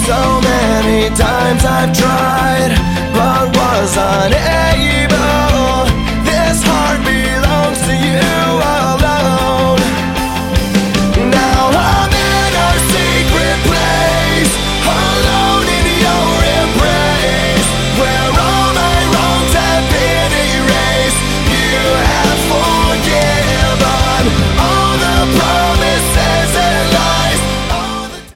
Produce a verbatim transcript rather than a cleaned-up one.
So many times I've tried, but was unable.